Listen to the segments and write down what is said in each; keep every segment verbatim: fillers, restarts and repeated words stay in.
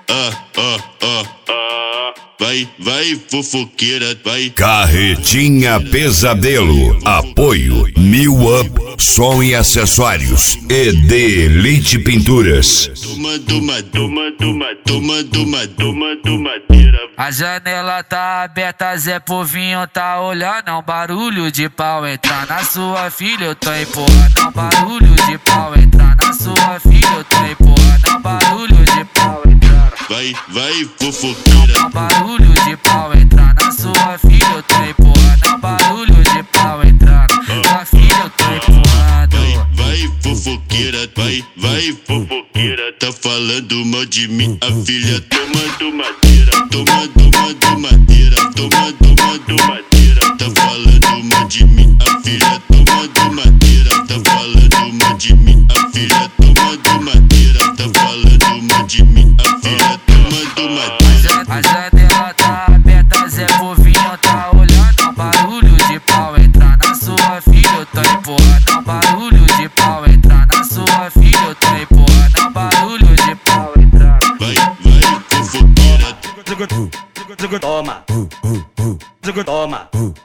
ah, ah, ah, ah. Vai, vai, fofoqueira, vai. Carretinha Pesadelo. Apoio Mil Up, som e acessórios. E D Elite Pinturas. Toma, toma, toma, toma, toma, toma, toma, tomadeira. A janela tá aberta, Zé Povinho tá olhando. É um barulho de pau entrar na sua filha, eu tô empurrando. É um barulho de pau entrar na sua filha, eu tô empurrando. É um barulho de pau entrar. Vai, vai, fofoqueira. É um barulho de pau entrar na sua filha, eu tô empurrando. É um barulho de pau entrar na filha, eu tô empurrando. Vai, vai, fofoqueira, vai, vai, fofoqueira. Tá falando mal de mim, a filha toma tomadeira. Toma, toma, tomadeira. Toma, toma, tomadeira. Tá falando mal de mim, a filha toma tomadeira. Tá falando mal de mim, a filha toma tomadeira. Tá falando mal de mim, a filha toma tomadeira. A janela tá aberta, Zé Povinho tá olhando. É um barulho de pau entrar na sua filha, eu tô empurrando. É um barulho de pau entrar na sua filha, eu tô empurrando. É um barulho de pau entrar. Vai, vai, fofoqueira. Toma, toma,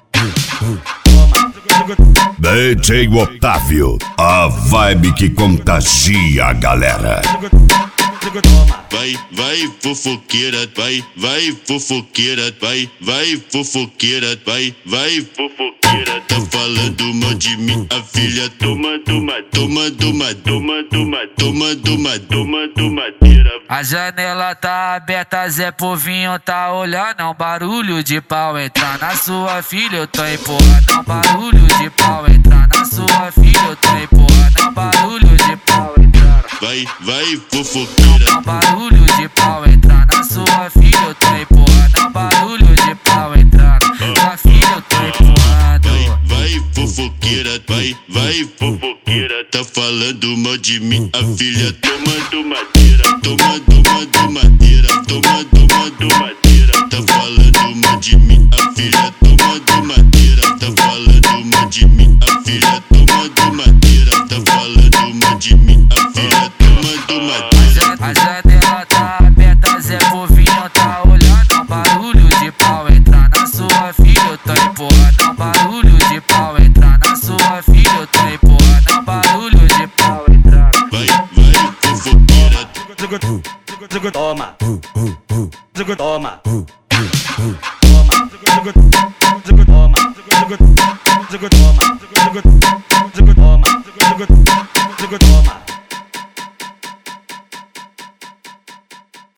D J Otávio, a vibe que contagia a galera. Vai, vai, fofoqueira, vai, vai, fofoqueira, vai, vai, fofoqueira, vai, vai, fofoqueira. Tá falando mal de mim, a filha toma, toma, toma, toma, toma, toma, toma, toma, toma, tomadeira. A janela tá aberta, Zé Povinho tá olhando. É um barulho de pau entrar na sua filha, eu tô empurrando. É um barulho de pau entrar na sua filha, eu tô empurrando. É um barulho de pau entrar. Vai, vai, fofoqueira. É um barulho de pau entrar na sua filha, eu tô empurrando. É um barulho de pau entrar na filha, eu tô empurrando. Vai, vai, fofoqueira, vai, vai, fofoqueira. Tá falando mal de mim, a filha toma tomadeira. Toma, toma, tomadeira. Toma, toma, tomadeira. Tá falando mal de mim, a filha toma tomadeira. Tá falando mal de mim, a filha toma tomadeira. Tá falando mal de mim, a filha toma tomadeira. A janela tá aberta, Zé Povinho tá olhando. É um barulho de pau entrar na sua filha, eu tô empurrando. É um barulho de pau entrar na sua filha, eu tô empurrando. É um barulho de pau entrar. Vai, vai, fofoqueira. toma, toma, toma, toma, toma.